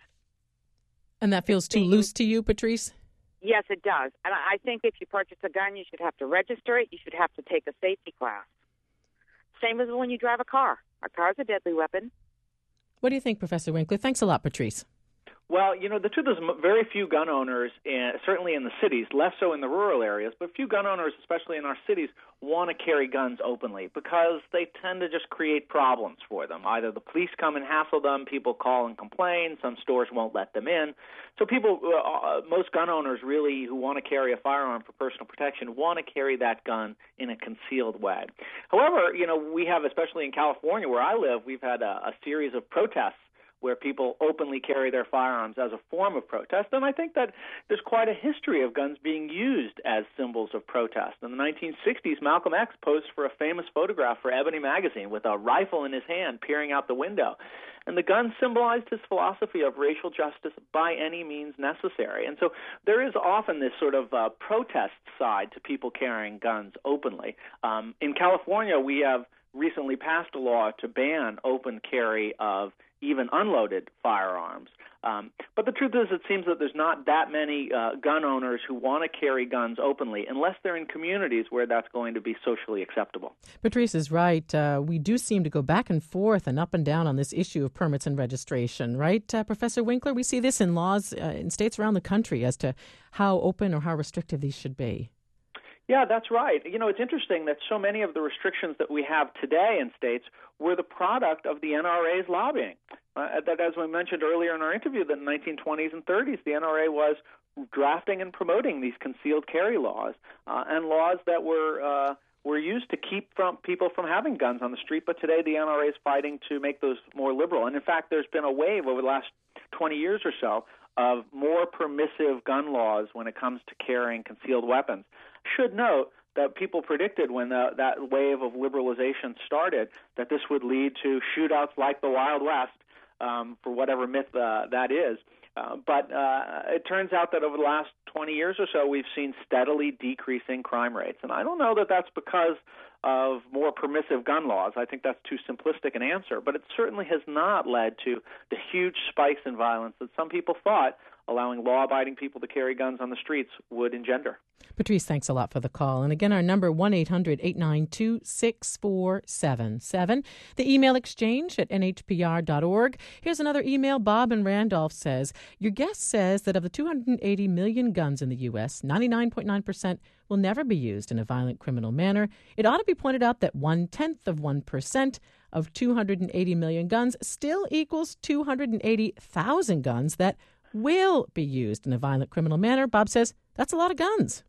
S2: And that feels too loose to you, Patrice?
S7: Yes, it does. And I think if you purchase a gun, you should have to register it. You should have to take a safety class. Same as when you drive a car. A car is a deadly weapon.
S2: What do you think, Professor Winkler? Thanks a lot, Patrice.
S3: Well, you know, the truth is very few gun owners, in, certainly in the cities, less so in the rural areas, but few gun owners, especially in our cities, want to carry guns openly because they tend to just create problems for them. Either the police come and hassle them, people call and complain, some stores won't let them in. So people, uh, most gun owners really who want to carry a firearm for personal protection want to carry that gun in a concealed way. However, you know, we have, especially in California where I live, we've had a, a series of protests where people openly carry their firearms as a form of protest. And I think that there's quite a history of guns being used as symbols of protest. In the nineteen sixties, Malcolm X posed for a famous photograph for Ebony magazine with a rifle in his hand peering out the window. And the gun symbolized his philosophy of racial justice by any means necessary. And so there is often this sort of uh, protest side to people carrying guns openly. Um, in California, we have recently passed a law to ban open carry of even unloaded firearms. Um, but the truth is it seems that there's not that many uh, gun owners who want to carry guns openly unless they're in communities where that's going to be socially acceptable.
S2: Patrice is right. Uh, we do seem to go back and forth and up and down on this issue of permits and registration, right, uh, Professor Winkler? We see this in laws uh, in states around the country as to how open or how restrictive these should be.
S3: Yeah, that's right. You know, it's interesting that so many of the restrictions that we have today in states were the product of the N R A's lobbying. Uh, that, as we mentioned earlier in our interview, that in the nineteen twenties and thirties, the N R A was drafting and promoting these concealed carry laws uh, and laws that were uh, were used to keep from people from having guns on the street. But today, the N R A is fighting to make those more liberal. And in fact, there's been a wave over the last twenty years or so of more permissive gun laws when it comes to carrying concealed weapons. Should note that people predicted when the, that wave of liberalization started that this would lead to shootouts like the Wild West, um, for whatever myth uh, that is. Uh, but uh, it turns out that over the last twenty years or so, we've seen steadily decreasing crime rates. And I don't know that that's because of more permissive gun laws. I think that's too simplistic an answer. But it certainly has not led to the huge spikes in violence that some people thought allowing law-abiding people to carry guns on the streets would engender.
S2: Patrice, thanks a lot for the call. And again, our number, one eight hundred eight nine two six four seven seven. The email exchange at n h p r dot org. Here's another email. Bob in Randolph says, your guest says that of the two hundred eighty million guns in the U S, ninety-nine point nine percent will never be used in a violent criminal manner. It ought to be pointed out that one-tenth of one percent of two hundred eighty million guns still equals two hundred eighty thousand guns that will be used in a violent criminal manner. Bob says, that's a lot of guns.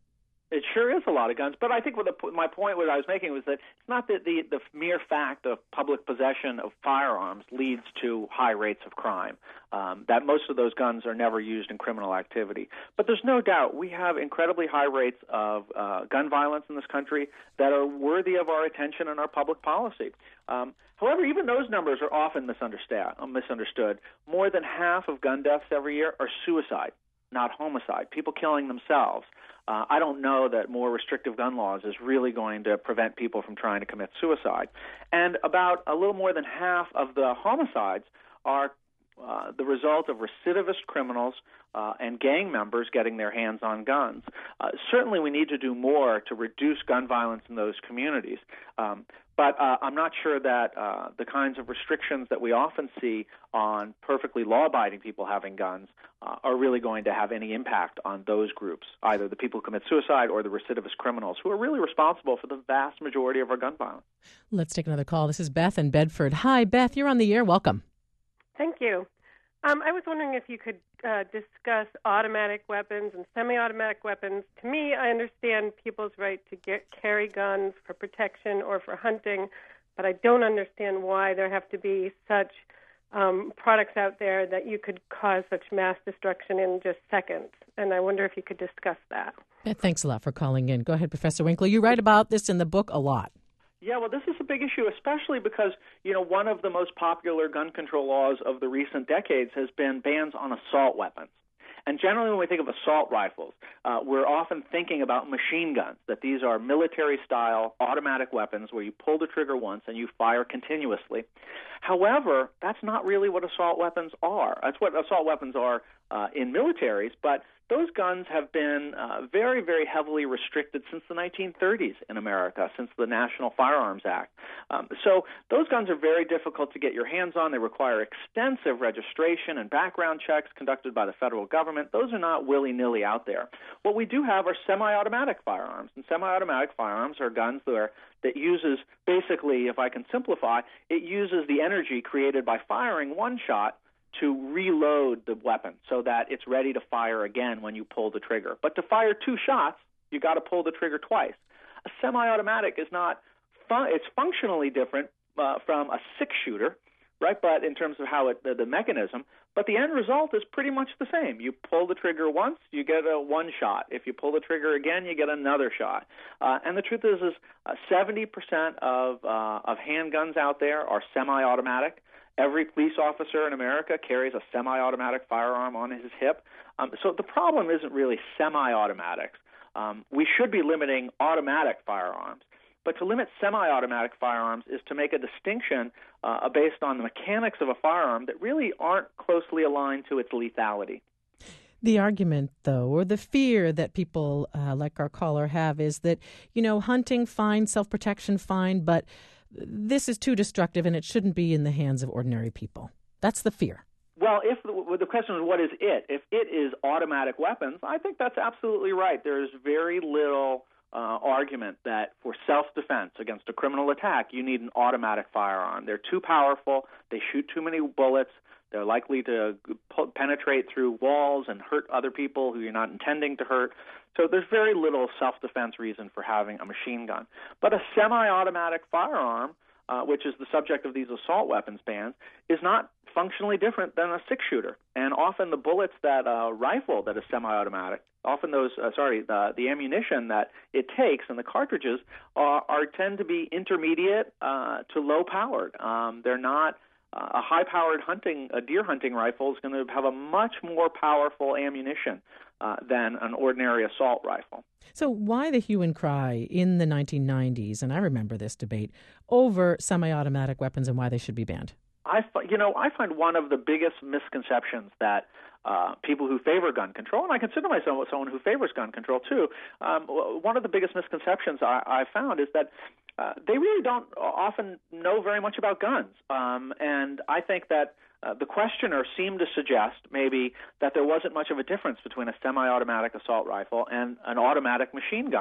S3: It sure is a lot of guns, but I think what the, my point what I was making was that it's not that the, the mere fact of public possession of firearms leads to high rates of crime, um, that most of those guns are never used in criminal activity. But there's no doubt we have incredibly high rates of uh, gun violence in this country that are worthy of our attention and our public policy. Um, however, even those numbers are often misunderstood. More than half of gun deaths every year are suicide, not homicide, people killing themselves. Uh, I don't know that more restrictive gun laws is really going to prevent people from trying to commit suicide. And about a little more than half of the homicides are uh, the result of recidivist criminals uh, and gang members getting their hands on guns. Uh, certainly we need to do more to reduce gun violence in those communities. Um, But uh, I'm not sure that uh, the kinds of restrictions that we often see on perfectly law-abiding people having guns uh, are really going to have any impact on those groups, either the people who commit suicide or the recidivist criminals, who are really responsible for the vast majority of our gun violence. Let's
S2: take another call. This is Beth in Bedford. Hi, Beth. You're on the air. Welcome.
S8: Thank you. Um, I was wondering if you could uh, discuss automatic weapons and semi-automatic weapons. To me, I understand people's right to get, carry guns for protection or for hunting, but I don't understand why there have to be such um, products out there that you could cause such mass destruction in just seconds. And I wonder if you could discuss that.
S2: Yeah, thanks a lot for calling in. Go ahead, Professor Winkler. You write about this in the book a lot.
S3: Yeah, well, this is a big issue, especially because, you know, one of the most popular gun control laws of the recent decades has been bans on assault weapons. And generally when we think of assault rifles, uh, we're often thinking about machine guns, that these are military-style automatic weapons where you pull the trigger once and you fire continuously. However, that's not really what assault weapons are. That's what assault weapons are uh, in militaries, but those guns have been uh, very, very heavily restricted since the nineteen thirties in America, since the National Firearms Act. Um, so those guns are very difficult to get your hands on. They require extensive registration and background checks conducted by the federal government. Those are not willy-nilly out there. What we do have are semi-automatic firearms, and semi-automatic firearms are guns that, are, that uses, basically, if I can simplify, it uses the energy created by firing one shot to reload the weapon so that it's ready to fire again when you pull the trigger. But to fire two shots, you got to pull the trigger twice. A semi-automatic is not fun- it's functionally different uh, from a six-shooter, right? But in terms of how it the, the mechanism, but the end result is pretty much the same. You pull the trigger once, you get a one shot. If you pull the trigger again, you get another shot. Uh, and the truth is, is uh, seventy percent of uh, of handguns out there are semi-automatic. Every police officer in America carries a semi-automatic firearm on his hip. Um, so the problem isn't really semi-automatics. Um, we should be limiting automatic firearms. But to limit semi-automatic firearms is to make a distinction uh, based on the mechanics of a firearm that really aren't closely aligned to its lethality.
S2: The argument, though, or the fear that people uh, like our caller have is that, you know, hunting, fine, self-protection, fine, but this is too destructive and it shouldn't be in the hands of ordinary people. That's the fear.
S3: Well, if the, the question is what is it? If it is automatic weapons, I think that's absolutely right. There is very little uh, argument that for self-defense against a criminal attack, you need an automatic firearm. They're too powerful. They shoot too many bullets. They're likely to penetrate through walls and hurt other people who you're not intending to hurt. So there's very little self-defense reason for having a machine gun. But a semi-automatic firearm, uh, which is the subject of these assault weapons bans, is not functionally different than a six-shooter. And often the bullets that a rifle that is semi-automatic, often those, uh, sorry, the, the ammunition that it takes and the cartridges are, are tend to be intermediate uh, to low-powered. Um, they're not uh, a high-powered hunting, a deer hunting rifle is going to have a much more powerful ammunition Uh, than an ordinary assault rifle.
S2: So why the hue and cry in the nineteen nineties, and I remember this debate, over semi-automatic weapons and why they should be banned?
S3: I, you know, I find one of the biggest misconceptions that uh, people who favor gun control, and I consider myself someone who favors gun control too, um, one of the biggest misconceptions I, I found is that uh, they really don't often know very much about guns. Um, and I think that Uh, the questioner seemed to suggest maybe that there wasn't much of a difference between a semi-automatic assault rifle and an automatic machine gun.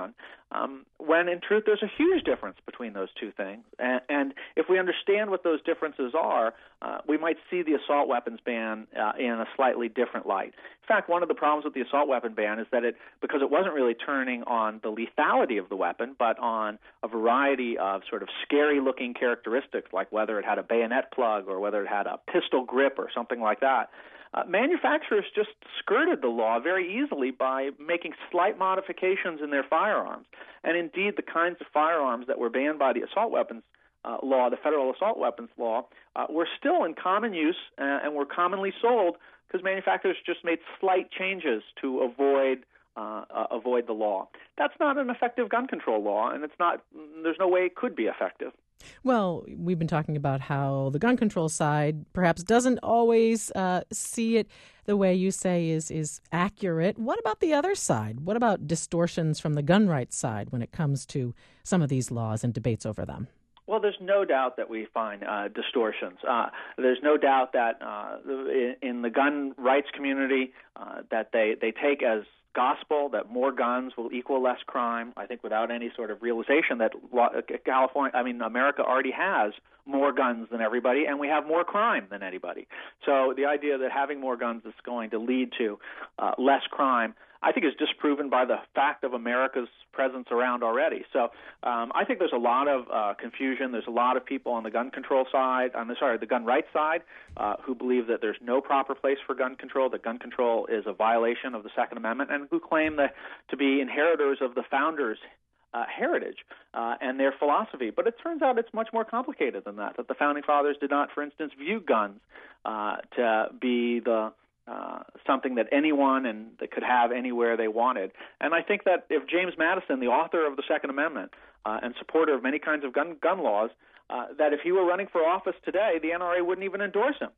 S3: um, when in truth there's a huge difference between those two things. And, and if we understand what those differences are, uh, we might see the assault weapons ban uh, in a slightly different light. In fact, one of the problems with the assault weapon ban is that it, because it wasn't really turning on the lethality of the weapon, but on a variety of sort of scary-looking characteristics, like whether it had a bayonet plug or whether it had a pistol grip or something like that, Uh, manufacturers just skirted the law very easily by making slight modifications in their firearms. And indeed, the kinds of firearms that were banned by the assault weapons uh, law, the federal assault weapons law, uh, were still in common use uh, and were commonly sold because manufacturers just made slight changes to avoid uh, uh, avoid the law. That's not an effective gun control law, and it's not. There's no way it could be effective.
S2: Well, we've been talking about how the gun control side perhaps doesn't always uh, see it the way you say is is accurate. What about the other side? What about distortions from the gun rights side when it comes to some of these laws and debates over them?
S3: Well, there's no doubt that we find uh, distortions. Uh, there's no doubt that uh, in, in the gun rights community uh, that they, they take as gospel that more guns will equal less crime, I think without any sort of realization that California, I mean, America already has more guns than everybody, and we have more crime than anybody. So the idea that having more guns is going to lead to uh, less crime, I think is disproven by the fact of America's presence around already. So um, I think there's a lot of uh, confusion. There's a lot of people on the gun control side, on the sorry, the gun rights side, uh, who believe that there's no proper place for gun control, that gun control is a violation of the Second Amendment, and who claim that to be inheritors of the founders' uh, heritage uh, and their philosophy. But it turns out it's much more complicated than that, that the Founding Fathers did not, for instance, view guns uh, to be the Uh, something that anyone and that could have anywhere they wanted. And I think that if James Madison, the author of the Second Amendment uh, and supporter of many kinds of gun gun laws, uh, that if he were running for office today, the N R A wouldn't even endorse him.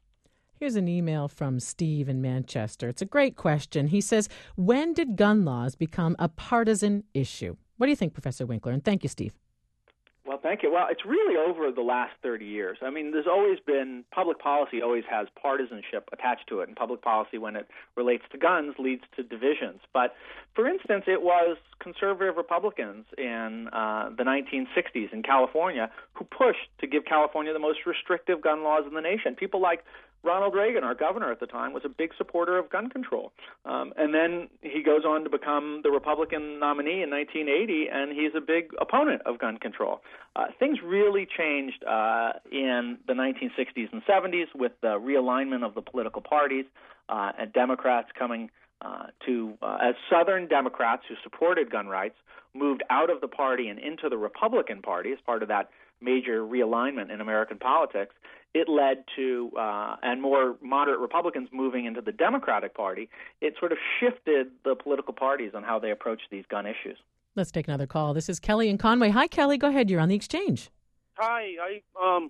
S2: Here's an email from Steve in Manchester. It's a great question. He says, when did gun laws become a partisan issue? What do you think, Professor Winkler? And thank you, Steve.
S3: Well, thank you. Well, it's really over the last thirty years. I mean, there's always been, public policy always has partisanship attached to it, and public policy, when it relates to guns, leads to divisions. But, for instance, it was conservative Republicans in uh, the nineteen sixties in California who pushed to give California the most restrictive gun laws in the nation. People like Ronald Reagan, our governor at the time, was a big supporter of gun control. Um, and then he goes on to become the Republican nominee in nineteen eighty, and he's a big opponent of gun control. Uh, things really changed uh, in the nineteen sixties and seventies with the realignment of the political parties uh, and Democrats coming uh, to, uh, as Southern Democrats who supported gun rights, moved out of the party and into the Republican Party as part of that major realignment in American politics. It led to, uh, and more moderate Republicans moving into the Democratic Party. It sort of shifted the political parties on how they approach these gun issues.
S2: Let's take another call. This is Kelly in Conway. Hi, Kelly. Go ahead. You're on the Exchange.
S9: Hi. I um,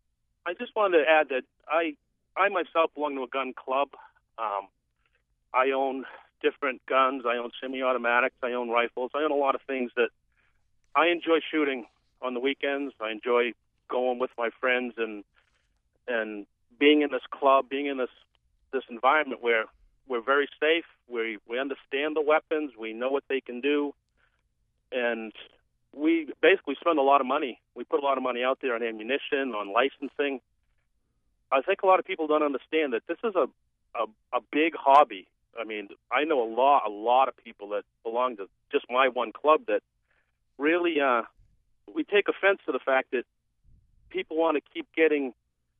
S9: I just wanted to add that I I myself belong to a gun club. Um, I own different guns. I own semi-automatics. I own rifles. I own a lot of things that I enjoy shooting on the weekends. I enjoy going with my friends and and being in this club, being in this this environment where we're very safe. We we understand the weapons. We know what they can do, and we basically spend a lot of money. We put a lot of money out there on ammunition, on licensing. I think a lot of people don't understand that this is a a, a big hobby. I mean, I know a lot a lot of people that belong to just my one club that really uh, we take offense to the fact that people want to keep getting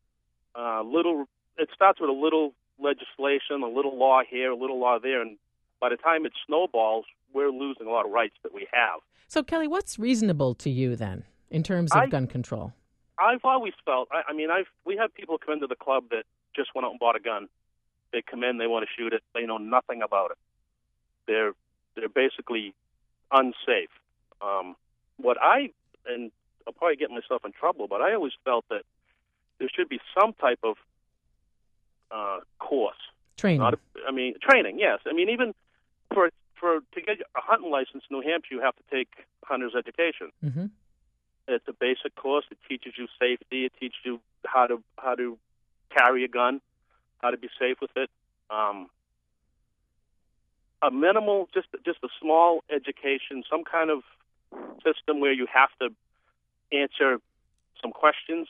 S9: uh, little. It starts with a little legislation, a little law here, a little law there, and by the time it snowballs, we're losing a lot of rights that we have.
S2: So, Kelly, what's reasonable to you then in terms of
S9: I,
S2: gun control?
S9: I've always felt. I, I mean, I've we have people come into the club that just went out and bought a gun. They come in, they want to shoot it. They know nothing about it. They're they're basically unsafe. Um, what I and I'll probably get myself in trouble, but I always felt that there should be some type of uh, course.
S2: Training.
S9: Not a, I mean, training. Yes. I mean, even for for to get a hunting license in New Hampshire, you have to take hunter's education.
S2: Mm-hmm.
S9: It's a basic course. It teaches you safety. It teaches you how to how to carry a gun, how to be safe with it. Um, a minimal, just just a small education, some kind of system where you have to answer some questions.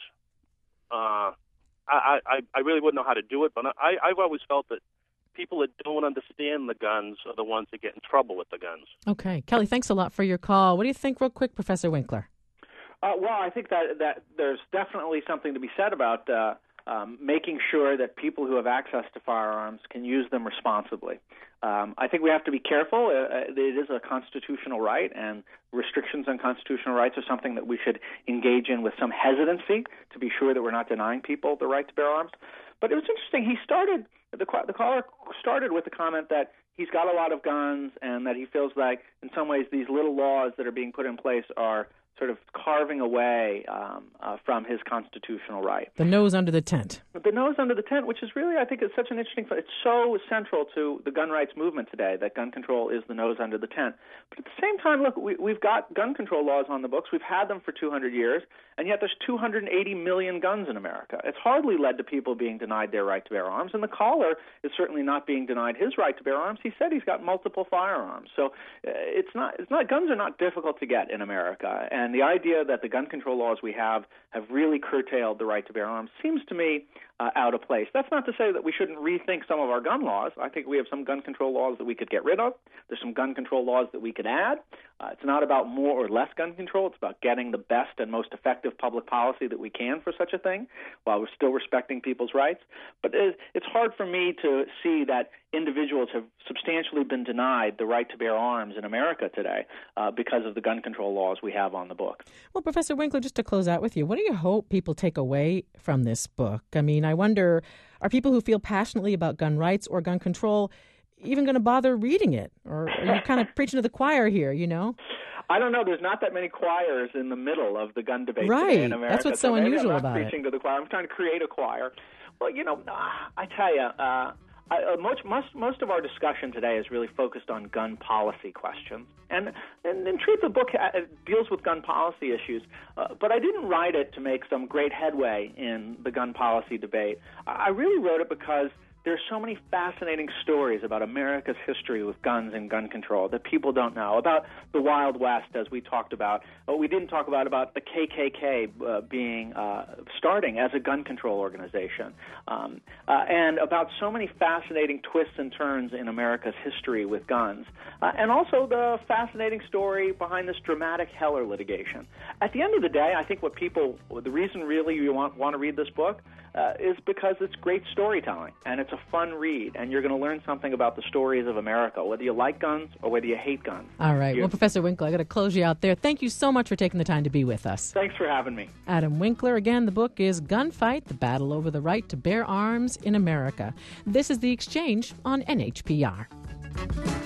S9: Uh, I, I I really wouldn't know how to do it, but I I've always felt that people that don't understand the guns are the ones that get in trouble with the guns.
S2: Okay. Kelly, thanks a lot for your call. What do you think, real quick, Professor Winkler?
S3: Uh, well, I think that, that there's definitely something to be said about uh, um, making sure that people who have access to firearms can use them responsibly. Um, I think we have to be careful. Uh, it is a constitutional right, and restrictions on constitutional rights are something that we should engage in with some hesitancy to be sure that we're not denying people the right to bear arms. But it was interesting. He started the, the caller started with the comment that he's got a lot of guns and that he feels like, in some ways, these little laws that are being put in place are sort of carving away um, uh, from his constitutional right.
S2: The nose under the tent.
S3: The nose under the tent, which is really, I think, is such an interesting. It's so central to the gun rights movement today that gun control is the nose under the tent. But at the same time, look, we, we've got gun control laws on the books. We've had them for two hundred years, and yet there's two hundred eighty million guns in America. It's hardly led to people being denied their right to bear arms, and the caller is certainly not being denied his right to bear arms. He said he's got multiple firearms. So uh, it's not. It's not. Guns are not difficult to get in America, and the idea that the gun control laws we have have really curtailed the right to bear arms seems to me uh, out of place. That's not to say that we shouldn't rethink some of our gun laws. I think we have some gun control laws that we could get rid of. There's some gun control laws that we could add. Uh, it's not about more or less gun control. It's about getting the best and most effective public policy that we can for such a thing while we're still respecting people's rights. But it's hard for me to see that individuals have substantially been denied the right to bear arms in America today uh, because of the gun control laws we have on the books.
S2: Well, Professor Winkler, just to close out with you, what do you hope people take away from this book? I mean, I wonder, are people who feel passionately about gun rights or gun control even going to bother reading it? Or are you kind of preaching to the choir here, you know?
S3: I don't know. There's not that many choirs in the middle of the gun debate
S2: right.
S3: today in America.
S2: That's what's so,
S3: so
S2: unusual
S3: I'm not
S2: about
S3: preaching
S2: it.
S3: to the choir. I'm trying to create a choir. Well, you know, I tell you, uh, I, uh, most, most most of our discussion today is really focused on gun policy questions. And, and in truth, the book uh, deals with gun policy issues, uh, but I didn't write it to make some great headway in the gun policy debate. I really wrote it because there's so many fascinating stories about America's history with guns and gun control that people don't know, about the Wild West, as we talked about. But we didn't talk about about the K K K uh, being uh, starting as a gun control organization, um, uh, and about so many fascinating twists and turns in America's history with guns, uh, and also the fascinating story behind this dramatic Heller litigation. At the end of the day, I think what people, the reason really you want want to read this book uh, is because it's great storytelling, and it's a fun read, and you're going to learn something about the stories of America, whether you like guns or whether you hate guns.
S2: All right.
S3: You,
S2: well, Professor Winkler, I got to close you out there. Thank you so much for taking the time to be with us.
S3: Thanks for having me.
S2: Adam Winkler. Again, the book is Gunfight, The Battle Over the Right to Bear Arms in America. This is The Exchange on N H P R.